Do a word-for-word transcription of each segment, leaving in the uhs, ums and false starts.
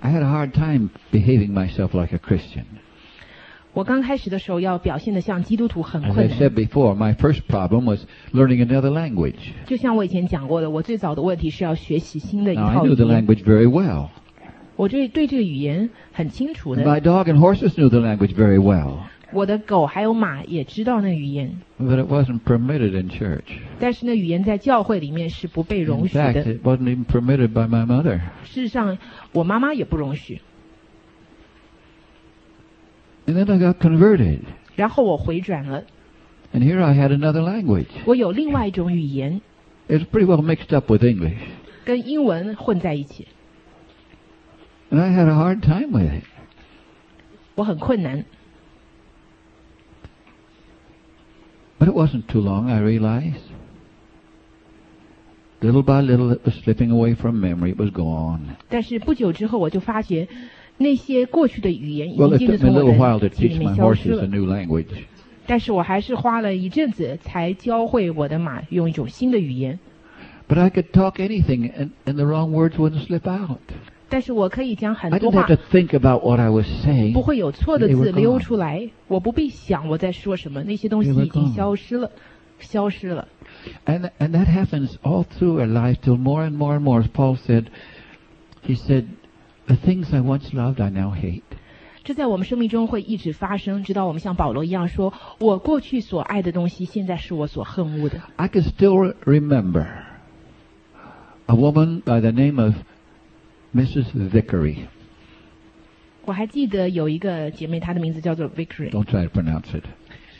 I had a hard time behaving myself like a Christian. 我刚开始的时候要表现得像基督徒很 As 困 I said 难。 before, my first problem was learning another language. 就像我以前讲过的，我最早的问题是要学习新的一 Now, I 套 knew 语 the 言。 language very well. 我对对这个语言很清楚 And 的。 my dog and horses knew the language very well. 我的狗还有马也知道那语言， But it wasn't permitted in church. 但是那语言在教会里面是不被 In 容许 fact, 的。 it wasn't even permitted by my mother. 事实上，我妈妈也不容许。 And then I got converted. 然后我回转了， And here I had another language. 我有另外一种语言， It was pretty well mixed up with English. 跟英文混在一起， And I had a hard time with it. 我很困难。 But it wasn't too long, I realized. Little by little, it was slipping away from memory. It was gone. 但是不久之后，我就发觉那些过去的语言已 Well, 经 it 渐渐 took me 从 a 我 little while 的 to 记忆 teach 里 my 面消失 horses 了 a。new language. 但是我还是花了一阵子才教会我的马用一种新的语言。 But I could talk anything, and, and the wrong words wouldn't slip out. 但是我可以讲很 I 多 didn't 话 have，to think about what I was saying. 不会有错的 They 字 were 溜 gone. 出来，我不必想我在说什么，那些东西 They were 已经 gone. 消失了，消失了。 And, and that happens all through our life till more and more and more. As Paul said, he said, the things I once loved, I now hate. 这在我们生命中会一直发生，直到我们像保罗一样说：“我过去所爱的东西，现在是我所恨恶的。 I can still remember a woman by the name of Missus Vickery. ” 我还记得有一个姐妹，她的名字叫做 Victory， Don't try to pronounce it.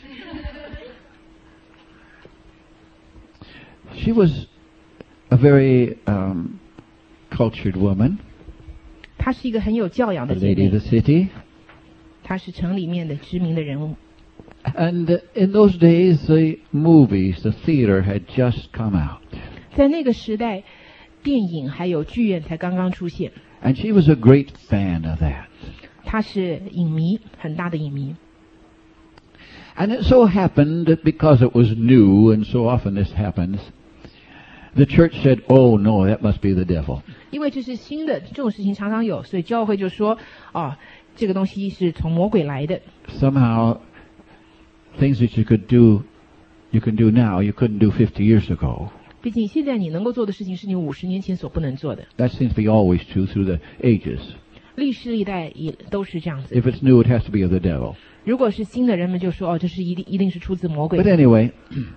She was a very um, cultured woman, 她是一个很有教养 a 的姐 lady of 妹 the，city. 她是城里面的知名的人物。 And uh, in those days, the movies, the theater had just come out. 在那个时代，电影还有剧院才刚刚出现， And she was a great fan of that. 她是影迷，很大的影迷。 And it so happened that because it was new, and so often this happens, the church said, oh no, that must be the devil. 因为这是新的，这种事情常常有，所以教会就说：“哦，这个东西是从魔鬼来的。 Somehow, things that you could do, you can do now, you couldn't do fifty years ago. 毕竟现在你能够做的事情是你五十年前所不能做的。 That seems to be always true through the ages. 历史历代也都是这样子。 If it's new, it has to be of the devil. 如果是新的，人们就说：“哦，这是一定一定是出自魔鬼 But 的。 anyway,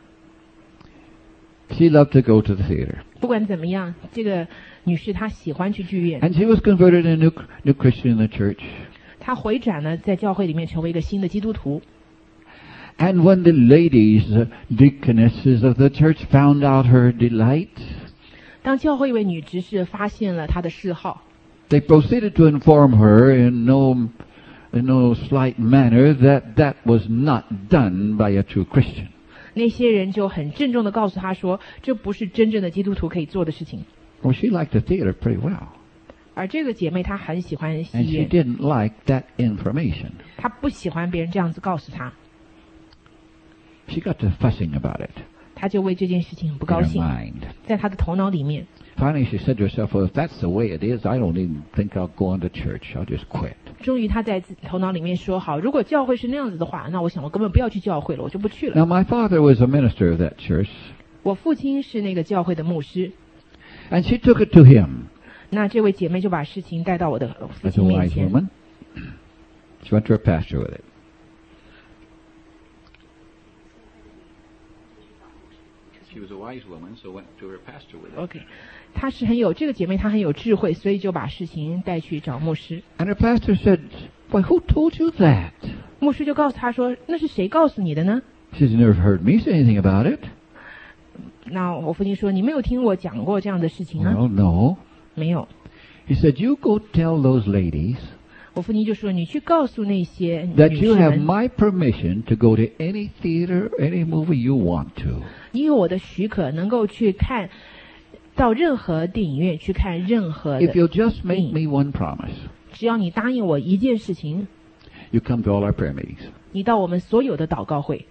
she loved to go to the theater. ” 不管怎么样，这个女士她喜欢去剧院， And she was converted a new, new Christian in the church. 她回转了，在教会里面成为一个新的基督徒。 And when the ladies, uh, deaconesses of the church found out her delight, 当教会一位女执事发现了她的嗜好， they proceeded to inform her in no, in no slight manner that that was not done by a true Christian. 那些人就很郑重地告诉她说：“这不是真正的基督徒可以做的事情。 Well, she liked the theater pretty well. ” 而这个姐妹她很喜欢戏 And she 院， didn't like that information. 她不喜欢别人这样子告诉她， She got to fussing about it 她就为这件事情很不 in 高 her 兴， mind. 在她的头脑里面。 Finally, she said to herself, well, if that's the way it is, I don't even think I'll go on to church. I'll just quit. 终于她在自头脑里面说：“好，如果教会是那样子的话，那我想我根本不要去教会了，我就不去了。 Now, my father was a minister of that church, ” 我父亲是那个教会的牧师， and she took it to him 那这位姐妹就把事情带到我的父 as a 亲面 wise 前。 woman. She went to her pastor with it. She was a wise woman, so went to her pastor with it. OK， 她是很有这个姐妹，她很有智慧，所以就把事情带去找牧师。 And her pastor said, why, who told you that? 牧师就告诉她说：“那是谁告诉你的呢 She said, you never heard me say anything about it. ？” 那我父亲说：“你没有听我讲过这样的事情啊？” Well, no. 没有。 He said, you go tell those ladies 我父亲就说：“你去告诉那些 that 女 you 士 have 们， my permission to go to any theater, any movie you want to. 你有我的许可，能够去看到任何电影院去看任何 If 的， you'll just make me one promise, 只要你答应我一件事情， you come to all our prayer meetings. 你到我们所有的祷告会。”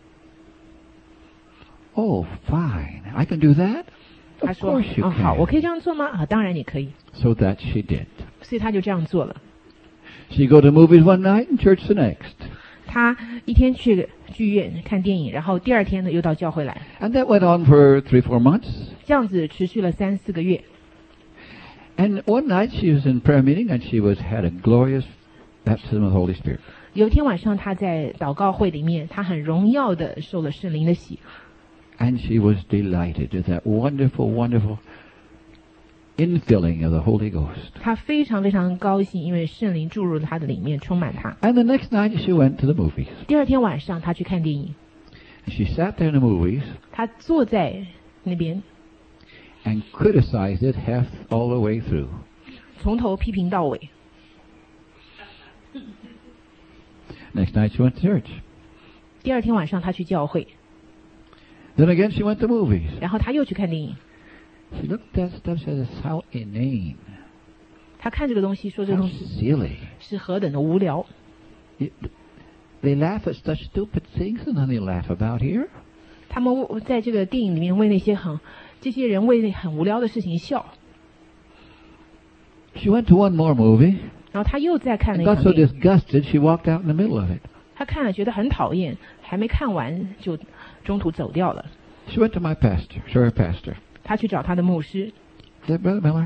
Oh, fine. I can do that? 他 Of 说：“ course you 嗯，好，我 can. 可以这样做吗？啊，当然你可以。 So that she did. ” 所以他就这样做了。 She go to movies one night and church the next. 他一天去剧院看电影，然后第二天呢又到教会来。 And that went on for three, four months. 这样子持续了三四个月。 And one night she was in prayer meeting and she was had a glorious baptism of the Holy Spirit. 有一天晚上，他在祷告会里面，他很荣耀的受了圣灵的洗。 And she was delighted with that wonderful, wonderful infilling of the Holy Ghost. 他非常非常高兴，因为圣灵注入了他的里面，充满他。 And the next night she went to the movies. 第二天晚上，他去看电影。 She sat there in the movies. 他坐在那边。 And criticized it half all the way through. 从头批评到尾。 Next night she went to church. 第二天晚上，他去教会。 Then again she went to movies. 然后他又去看电影。 She looked at that stuff and said, "How inane." 他看这个东西，说这个东西 silly. 是何等的无聊。 It, they laugh at such stupid things, and then they laugh about here. 他们在这个电影里面为那些很这些人为很无聊的事情笑。 She went to one more movie. 然后他又再看了一 got 场 so 电影。 disgusted she walked out in the middle of it. 他看了觉得很讨厌，还没看完就中途走掉了。 She went to my pastor, sure pastor. 他去找他的牧师。 Said, Brother Miller,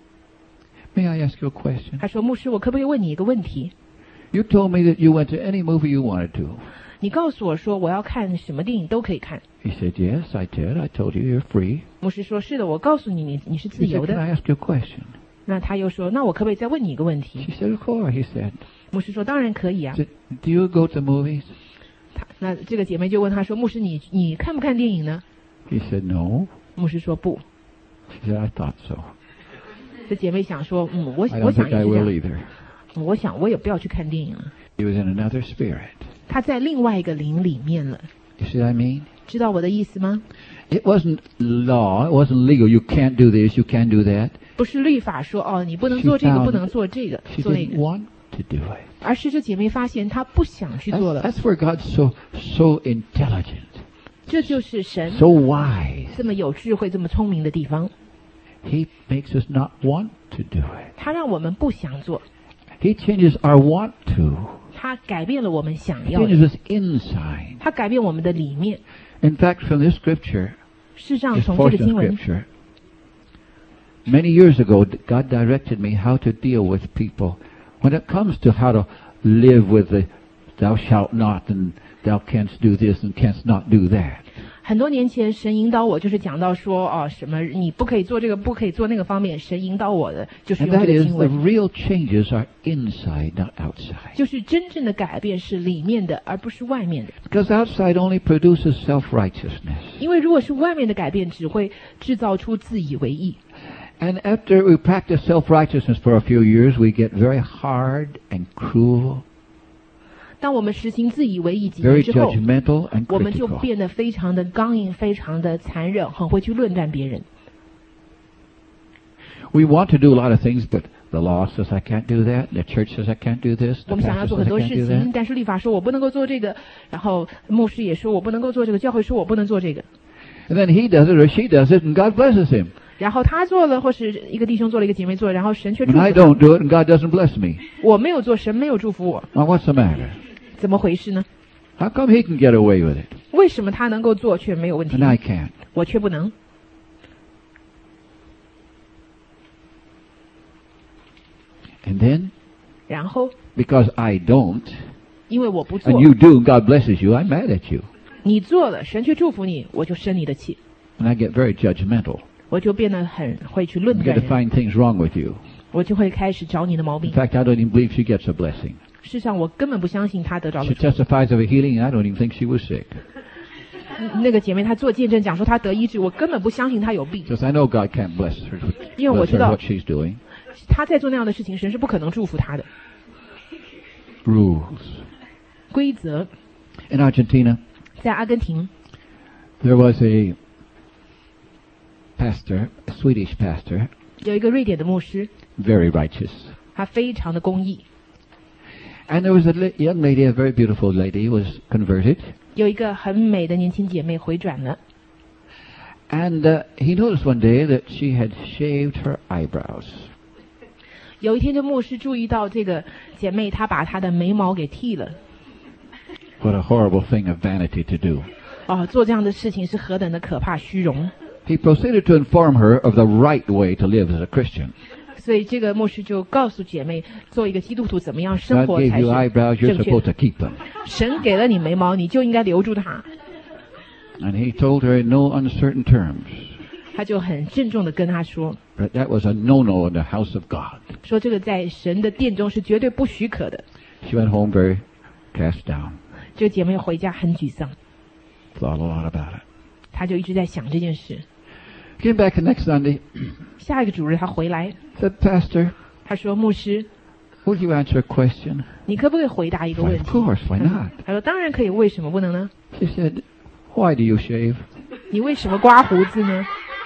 may I ask you a question? 他说：“牧师，我可不可以问你一个问题？ You told me that you went to any movie you wanted to. 你告诉我说我要看什么电影都可以看。” He said, Yes, I did. I told you you're free. 牧师说：“是的，我告诉你，你你是自 He 由 said, Can 的。 I ask you a question? ” 那他又说：“那我可不可以再问你一个问题 She said, Of course. He said, ？” 牧师说：“当然可以啊。 said, Do you go to movies? ” 他那这个姐妹就问他说：“牧师，你你看不看电影呢 He said, No.？” 牧师说：“不。” She said, I thought so. 这姐妹想说：“嗯，我 I 我 don't 想 think 也 I 是这 will 样。 either. 我想我也不要去看电影了。 He was in another spirit. 他在另外一个灵里面了， You see what I mean? 知道我的意思吗？ It wasn't law. It wasn't legal. You can't do this. You can't do that. 不是律法说哦，你不能做这个，不能做这个， She 做那 didn't 个， want to do it. 而是这姐妹发现她不想去 That's, 做了。 that's where God's so so intelligent, 这就是神 so wise. 这么有智慧、这么聪明的地方。 He makes us not want to do it. 他让我们不想做， He changes our want to. 他改变了我们想 He 要的， changes us inside. 他改变我们的里面。 In fact, from this scripture, 事实上， this 从这个 portion 经 of 文， scripture, many years ago, God directed me how to deal with people when it comes to how to live with the "thou shalt not" and "thou canst do this" and "canst not do that." 很多年前，神引导我，就是讲到说哦，什么你不可以做这个，不可以做那个方面。神引导我的就是 And 用 that 这个 is, 经 the 文， real changes are inside, not outside. 就是真正的改变是里面的，而不是外面的。 Because outside only produces self-righteousness. 因为如果是外面的改变，只会制造出自以为意。 And after we practice self-righteousness for a few years, we get very hard and cruel, 当我们实行自以为意几 very 年之后， judgmental and 我们就 critical. 变得非常的刚硬，非常的残忍，很会去论断别人。 We want to do a lot of things, but the law says I can't do that. The church says I can't do this. 我 The 们想要 pastor 做 says 很 I 多 can't 事 do 情， that. 但是律法说我不能够做这个，然后牧师也说我不能够做这个，教会说我不能做这个， And then he does it or she does it, and God blesses him. 然后他做了，或是一个弟兄做了，一个姐妹做了，然后神却祝 And I 福他。 don't do it, and God doesn't bless me. 我没有做，神没有祝福我， Now what's the matter? 怎么回事呢？ How come he can get away with it, 为什么他能够做却没有问题 and，I can't? 我却不能？ And then, 然后 because I don't, 因为我不做 and，you do, and God blesses you, I'm mad at you. 你做了，神却祝福你，我就生你的气， And I get very judgmental. 我就变得很会去论 I 断 get to 人， find things wrong with you. 我就会开始找你的毛 In 病。 fact, I don't even believe she gets a blessing. 事实上，我根本不相信他得着 She 了祝福。 testifies of a healing, and I don't even think she was sick. 那个姐妹她做见证讲说她得医治，我根本不相信她有病， Because I know God can't bless her, 因为我 bless 知 her 道 what she's doing. 她在做那样的事情，神是不可能祝福她的。 Rules. 规则 In Argentina, 在阿根廷 there was a pastor, a Swedish pastor, 有一个瑞典的牧师， very righteous. 他非常的公义。 And there was a li- young lady, a very beautiful lady, was converted. 有一个很美的年轻姐妹回转了， And uh, he noticed one day that she had shaved her eyebrows. 有一天，这牧师注意到这个姐妹她把她的眉毛给剃了。 What a horrible thing of vanity to do. 哦，做这样的事情是何等的可怕虚荣。 He proceeded to inform her of the right way to live as a Christian. 所以这个牧师就告诉姐妹，做一个基督徒怎么样生 God 活 gave 才 you 是 eyebrows, you're 正确 supposed 的。 to keep them. 神给了你眉毛，你就应该留住它。 And he told her in no uncertain terms 他就很郑重地跟她说， that that was a no-no in the house of God. 说这个在神的殿中是绝对不许可的。 She went home very cast down, 这个姐妹回家很沮丧， thought a lot about it. 她就一直在想这件事。 Came back the next Sunday, 下一个主日她回来， said, Pastor, 她说牧师， would you answer a question? 你可不可以回答一个 Why, 问 of 题？ course, why not? 她说当然可以，为什么不能呢？ She said, why do you shave? 你为什么刮胡子呢？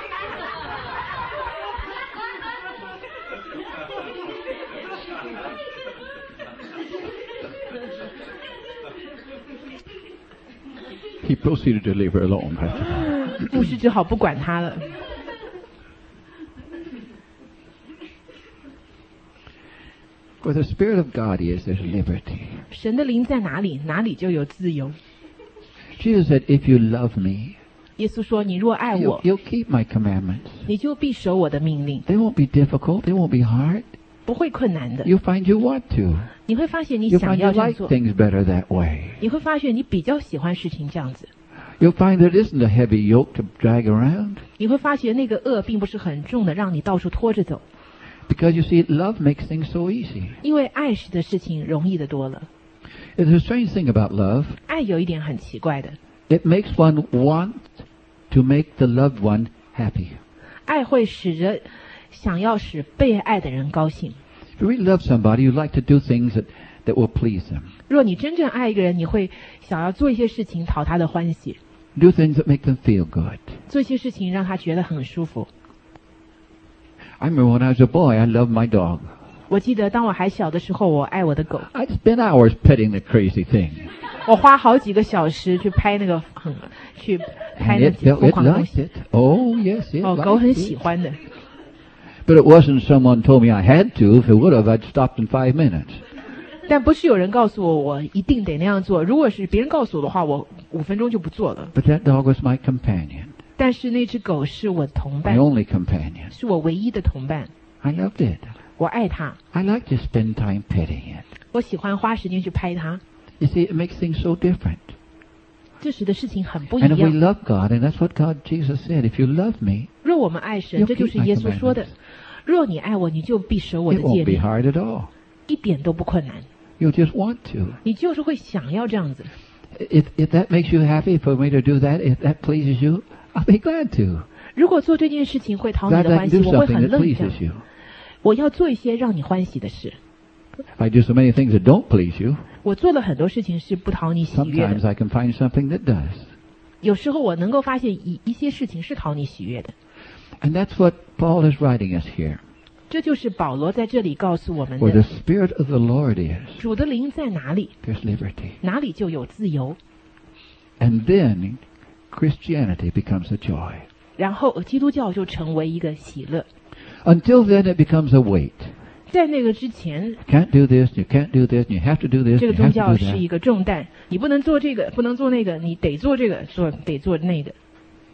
He proceeded to leave her alone. 牧师只好不管她了。 Where the Spirit of God is, there's liberty. 神的灵在哪里，哪里就有自由。 Jesus said, if you love me, 耶稣说：“你若爱 you'll, 我， you'll keep my commandments. 你就必守我的命令， They won't be difficult. They won't be hard. 不会困难的。 You'll find you want to. 你会发现你 You'll 想 find 要 you 这样 like 做， things better that way. 你会发现你比较喜欢事情这样子。 You'll find there isn't a heavy yoke to drag around. 你会发现那个恶并不是很重的，让你到处拖着走。 Because you see, love makes things so easy. 因为爱使的事情容易的多了。 There's a strange thing about love. 爱有一点很奇怪的， It makes one want to make the loved one happy. 爱会使着想要使被爱的人高兴。 If you really love somebody, you like to do things that, that will please them. 若你真正爱一个人，你会想要做一些事情讨他的欢喜， Do things that make them feel good. 做一些事情让他觉得很舒服。 I remember when I was a boy, I loved my dog. 我记得当我还小的时候，我爱我的狗， I'd spend hours petting the crazy thing. 我花好几个小时去拍那个很去拍 And 那 it, 几 it, 疯 it 狂的东 liked 西。 it. Oh, yes, it 哦，狗很 liked 喜 it. 欢的， But it wasn't someone told me I had to. If it would have, I'd stopped in five minutes. 但不是有人告诉我我一定得那样做。如果是别人告诉我的话，我五分钟就不做了。 But that dog was my companion, 但是那只狗是我的同 my 伴， only companion. 是我唯一的同伴， I loved it. 我爱它， I like to spend time petting it. 我喜欢花时间去拍它。 You see, it makes things so different. 这时的事情很不一 And if we 样。 love God, and that's what God, Jesus said, if you love me, 若我们爱神， You'll 这就是 keep my 耶稣说的 commandments.： 若你爱我，你就必守我 it 的 won't 诫 be 命， hard at all. 一点都不困难。 You'll just want to. 你就是会想要这样子。 If, if that makes you happy for me to do that, if that pleases you, I'll be glad to. 如果做这件事情会讨你 Glad 的 I 欢 can 喜， do 我会 something 很 that 乐意这样 pleases。you. 我要做一些让你欢喜的事。 If I do so many things that don't please you, 我做了很多事情是不讨你喜悦 sometimes 的， I can find something that does. 有时候我能够发现一一些事情是讨你喜悦的。 And that's what Paul is writing us here. 这就是保罗在这里告诉我们 Where the 的： Spirit of the Lord is, 主的灵在哪里， there's liberty. 哪里就有自由。 And then Christianity becomes a joy. 然后基督教就成为一个喜乐。 Until then, it becomes a weight. 在那个之前， You can't do this, you can't do this, you have to do this, 这 you 个宗 have 教 to do 是 that. 一个重担，你不能做这个，不能做那个，你得做这个，做得做那个。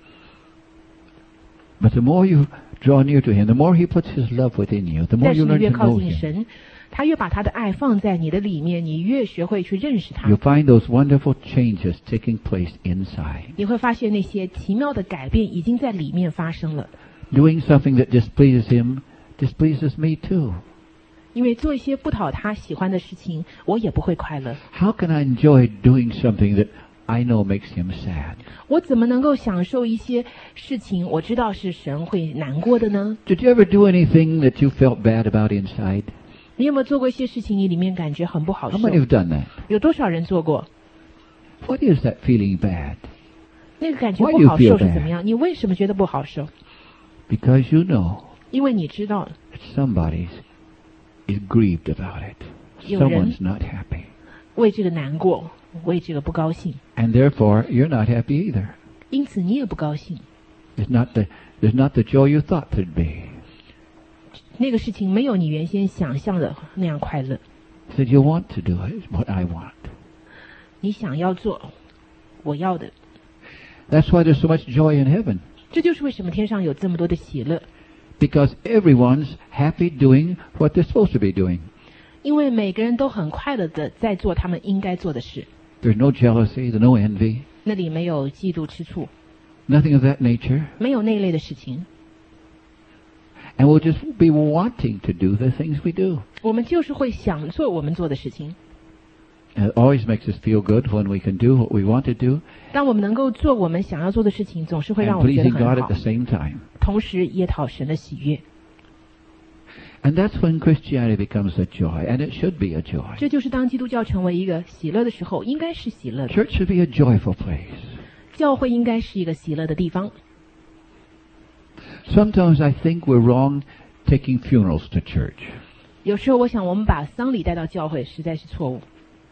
But the more you draw near to Him, the more He puts His love within you, the more 但是 you 你 learn 越 to 靠 know 近 Him. 神，他越把他的爱放在你的里面，你越学会去认识他 You'll。find those wonderful changes taking place inside. 你会发现那些奇妙的改变已经在里面发生了。 Doing something that displeases Him displeases me too. 因为做一些不讨他喜欢的事情，我也不会快乐。 How can I enjoy doing something that I know makes Him sad? 我怎么能够享受一些事情，我知道是神会难过的呢？ Did you ever do anything that you felt bad about inside? 你有没有做过一些事情，你里面感觉很不好 How 受？ many have done that? 有多少人做过？ What is that feeling bad? 那个感觉 Why 不 do you 好 feel 受是 bad? 怎么样？你为什么觉得不好受？ Because you know 因为你知道 that somebody is grieved about it. 有人 Someone's not happy. 为这个难过，为这个不高兴， And therefore, you're not happy either. 因此你也不高兴。 It's not the, there's not the joy you thought there'd be. 那个事情没有你原先想象的那样快乐。 He said, you want to do it, what I want. 你想要做，我要的。 That's why there's so much joy in heaven. 这就是为什么天上有这么多的喜乐， Because everyone's happy doing what they're supposed to be doing. 因为每个人都很快乐的在做他们应该做的事， There's no jealousy, there's no envy, 那里没有嫉妒吃醋， nothing of that nature. 没有那类的事情。 And we'll just be wanting to do the things we do. 我们就是会想做我们做的事情。 And it always makes us feel good when we can do what we want to do 当我们能够做我们想要做的事情，总是会 and 让我们觉得 pleasing 很 God 好 at the，same time. 同时也讨神的喜悦。 And that's when Christianity becomes a joy, and it should be a joy. 这就是当基督教成为一个喜乐的时候，应该是喜乐的。 Church should be a joyful place. 教会应该是一个喜乐的地方。 Sometimes I think we're wrong taking funerals to church. 有时候我想，我们把丧礼带到教会实在是错误。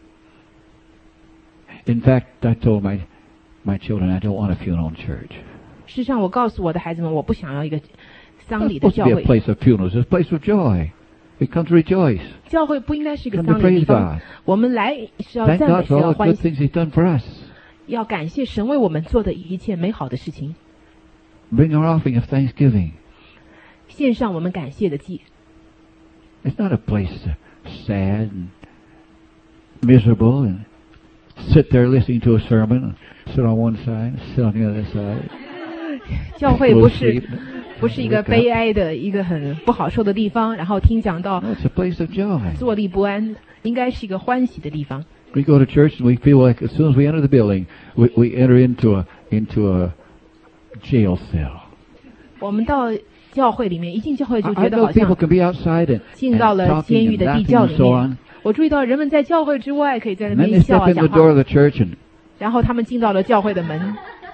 In fact, I told my my children I don't want a funeral in church. 事实上，我告诉我的孩子们，我不想要一个 It's 丧 not 礼的 supposed to 教 be a 会。 place of funerals. It's a place of joy. We come to rejoice. 教会不应该是一个 Come to 丧礼的 praise 地方 God.， 我们来是要 Thank 赞美， God 是 for 要 all the 欢 good 喜， things He's done for us. 要感谢神为我们做的一切美好的事情， Bring our offering of thanksgiving. 献上我们感谢的祭。 It's not a place uh, sad and miserable and sit there listening to a sermon and sit on one side, sit on the other side. 教会 go 不 to 是 sleep. 不是一个悲哀的一个很不好受的地方，然后听讲到 No, it's a place of joy. 坐立不安，应该是一个欢喜的地方。 We go to church and we feel like as soon as we enter the building, we, we enter into a into a jail cell. 我们到教会里面，一进教会就 I, 觉 I 得 know 好 people 像 can be outside and, 进到 and 了 talking 监狱 and 的地 laughing 窖 and 里 so 面 on.。 我注意到人们在教会之外可以在那 And then 边 they 笑 step 啊 in 讲 the door 话， of the church and 然后他们进到了教会的门，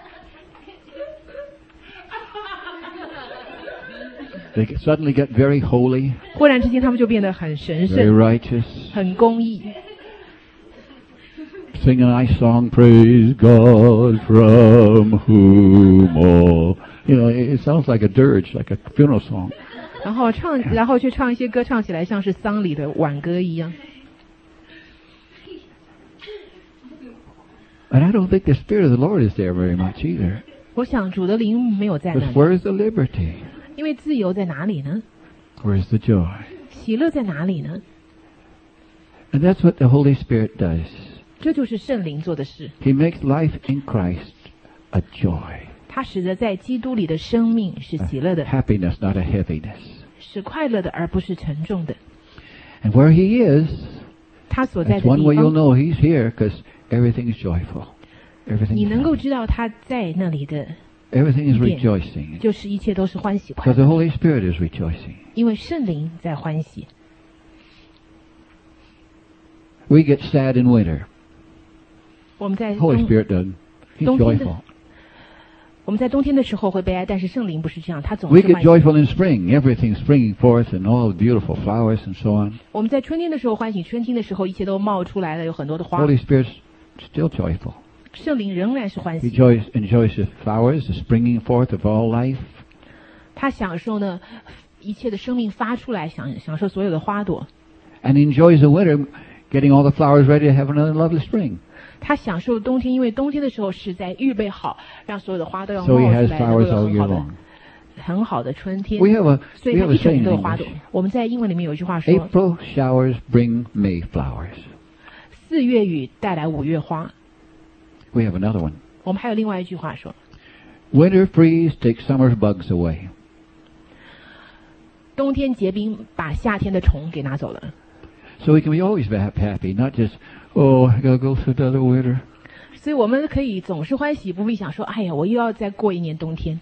they get- suddenly get very holy, 忽然之间他们就变得很神 very 圣、 righteous, 很公义， sing a nice song, praise God from whom all. You know, it, it sounds like a dirge, like a funeral song. 然后唱，然后去唱一些歌，唱起来像是丧礼的挽歌一样。 And I don't think the Spirit of the Lord is there very much either. 我想主的灵没有在那 Because 里， where is the liberty? 因为自由在哪里呢？ Where is the joy? 喜乐在哪里呢？ And that's what the Holy Spirit does. 这就是圣灵做的事， He makes life in Christ a joy, 它使得在基督里的生命是喜乐的， happiness, not a heaviness. 是快乐的，而不是沉重的。 And where He is, 他所在 that's 的 one 地 way you'll 方， know He's here because everything is joyful. 你 Everything 能 is 够 happy. 知道他在那里的， Everything is Yeah. rejoicing. 就是一切都是欢喜快 Because the 乐， Holy Spirit is rejoicing. 因为圣灵在欢喜。 We get sad in winter. 我们在 Holy 冬 Spirit doesn't. He's 冬天的 joyful. 我们在冬天的时候会悲哀，但是圣灵不是这样，他总 We 是 get 欢喜。 joyful in spring. Everything's springing forth and all the beautiful flowers and so on. 我们在春天的时候欢喜，春天的时候一切都冒出来了，有很多的花。 Holy Spirit's still joyful. 圣灵仍然是欢 He 喜， joys, enjoys the flowers, the springing forth of all life. 他享受呢一切的生命发出来，享享受所有的花朵。 And enjoys the winter, getting all the flowers ready to have another lovely spring. 他享受冬天，因为冬天的时候是在预备好，让所有的花都要 So 冒 he 出 has 来，能够 flowers 有 all 很 year 好的 long. 很好的春天。 We have a 所 we 以它 have a 一整 saying 年 in 都有花朵 English. 我们在英文里面有一句话说： April showers bring May flowers. 四月雨带来五月花。 We have another one. 我们还有另外一句话说： Winter freeze takes summer's bugs away. 冬天结冰把夏天的虫给拿走了。 So we can be always be happy, not just, oh, I gotta go through another winter. 所以我们可以总是欢喜，不必想说：哎呀，我又要再过一年冬天。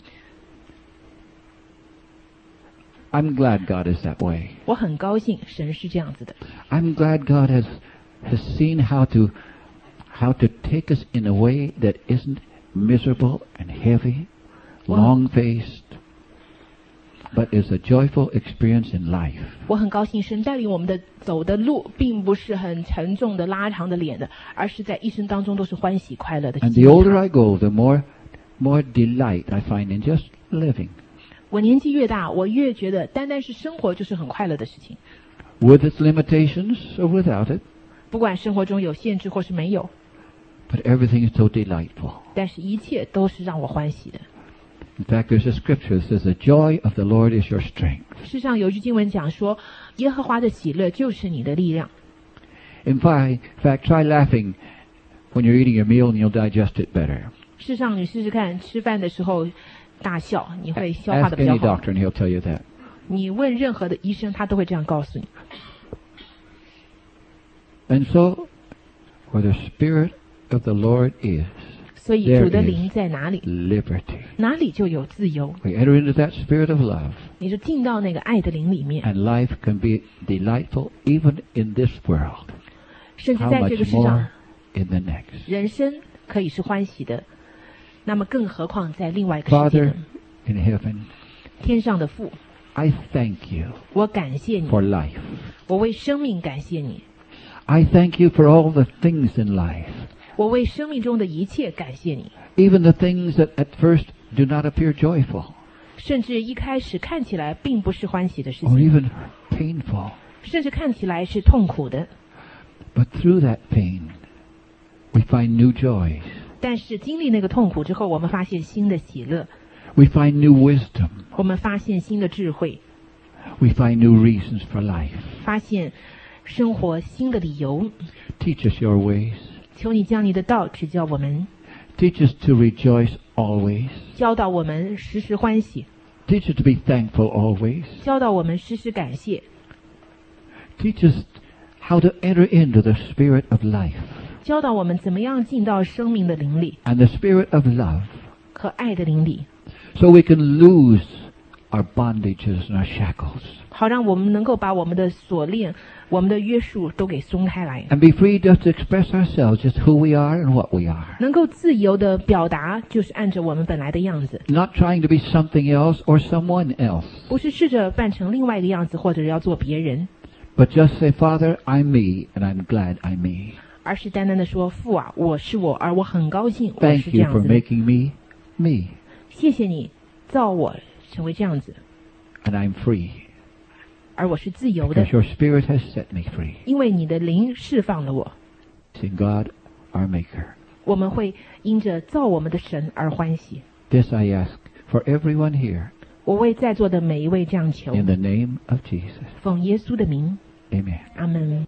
I'm glad God is that way. 我很高兴，神是这样子的。 I'm glad God has has seen how to how to take us in a way that isn't miserable and heavy, Wow. long-faced, but is a joyful experience in life. 我很高兴，神带领我们的走的路，并不是很沉重的、拉长的脸的，而是在一生当中都是欢喜快乐的。 And the older I go, the more more delight I find in just living. 我年纪越大，我越觉得单单是生活就是很快乐的事情。 with its limitations or without it, 不管生活中有限制或是没有， but everything is so delightful. 但是一切都是让我欢喜的。 In fact, there's a scripture that says, the joy of the Lord is your strength. 世上有一句经文讲说，耶和华的喜乐就是你的力量。 In fact, in fact, try laughing when you're eating your meal and you'll digest it better. 事实上，你试试看，吃饭的时候大笑，你会消化 Ask 的比较 any 好。 doctor and he'll tell you that. 你问任何的医生，他都会这样告诉你。 And so, where the Spirit of the Lord is, 所以 there 主的 is 灵在哪里， liberty. 哪里就有自由。 We enter into that spirit of love, 你就进到那个爱的灵里面， and life can be delightful even in this world. 甚至 How 在这个 much 世上 more，in the next? 人生可以是欢喜的。那么，更何况在另外一个世界 Father 呢？ in heaven, 天上的父， I thank you 我感谢你， for life. 我为生命感谢你， I thank you for all the things in life, 我为生命中的一切感谢你。 even the things that at first do not appear joyful 甚至一开始看起来并不是欢喜的事 or 情， even painful. 甚至看起来是痛苦的。 But through that pain, we find new joys. 但是经历那个痛苦之后，我们发现新的喜乐， We find new wisdom. 我们发现新的智慧， We find new reasons for life. 发现生活新的理由。 Teach us your ways. 求你将你的道指教我们， Teach us to rejoice always. 教导我们时时欢喜， Teach us to be thankful always. 教导我们时时感谢， Teach us how to enter into the spirit of life 教导我们怎么样进到生命的灵里 and the spirit of love 和爱的灵里， so we can lose our bondages and our shackles 好让我们能够把我们的锁链、我们的约束都给松开来， and be free just to express ourselves, just who we are and what we are. 能够自由的表达，就是按着我们本来的样子， Not trying to be something else or someone else, 不是试着扮成另外一个样子，或者要做别人， but just say, Father, I'm me and I'm glad I'm me. 而是单单的说：“父啊，我是我，而我很高兴我 Thank 是这 you 样 for 子的。 making me me 谢谢你造我成为这样子， and I'm free 而我是自由的 because，your spirit has set me free. 因为你的灵释放了我。 In God, our maker. 我们会因着造我们的神而欢喜。 This I ask for everyone here 我为在座的每一位这样求， in the name of Jesus. 奉耶稣的名， Amen. 阿门。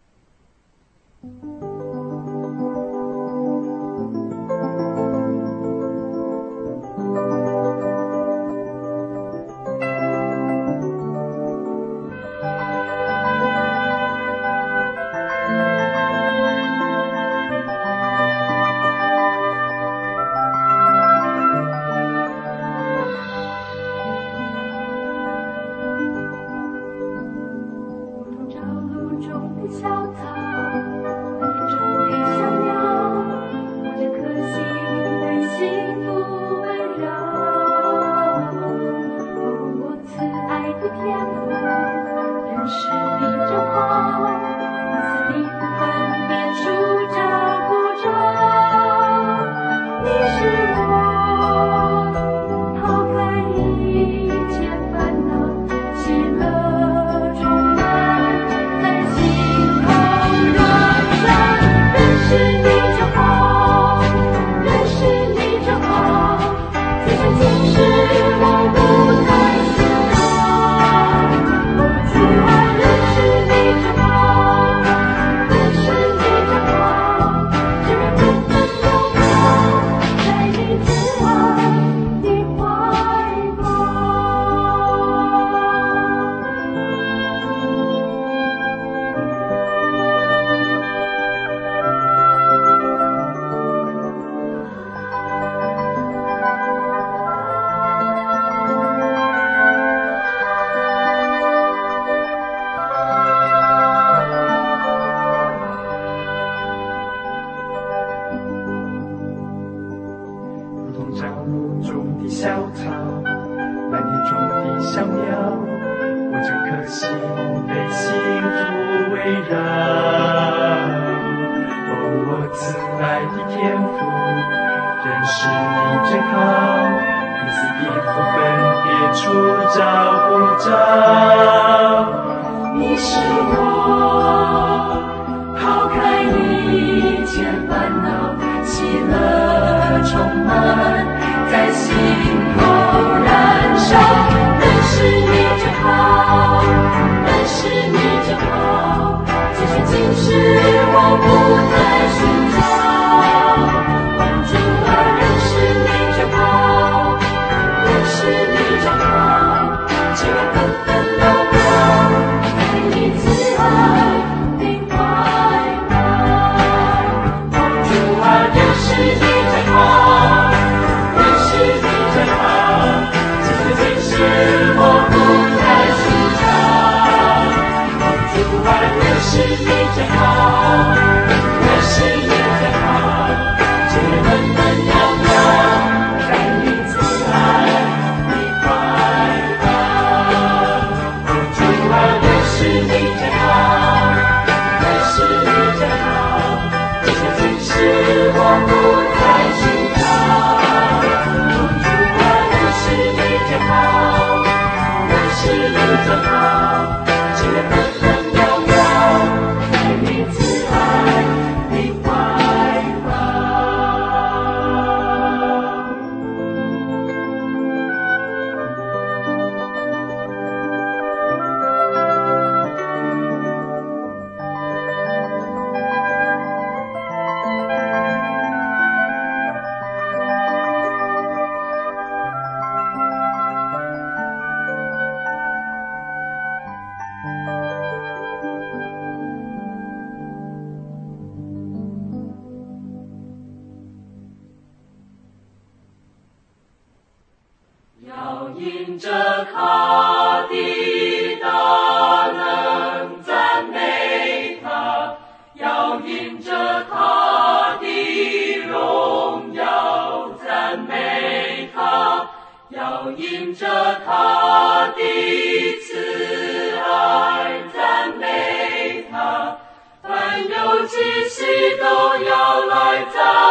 出照不照，你是我。 抛开一切烦恼，喜乐充满在心头燃烧。认识你真好，认识你真好，这些今世我不再寻找。主啊，认识你真好，认识你真好，只愿纷纷流淌在你慈爱的怀抱。主啊，认识你真好，认识你真好，这些今世我不再寻找。主啊，认识你真好，认识你真好，只愿纷纷摇摇在你慈爱的怀抱。主啊，认识你真好，认识你真好，这些今世我不再寻找。主啊，认识你真好，认识你真好，只愿纷纷摇摇在你慈爱的怀抱。要因着他的大能赞美他，要因着他的荣耀赞美他，要因着他的慈爱赞美他，凡有气息都要来赞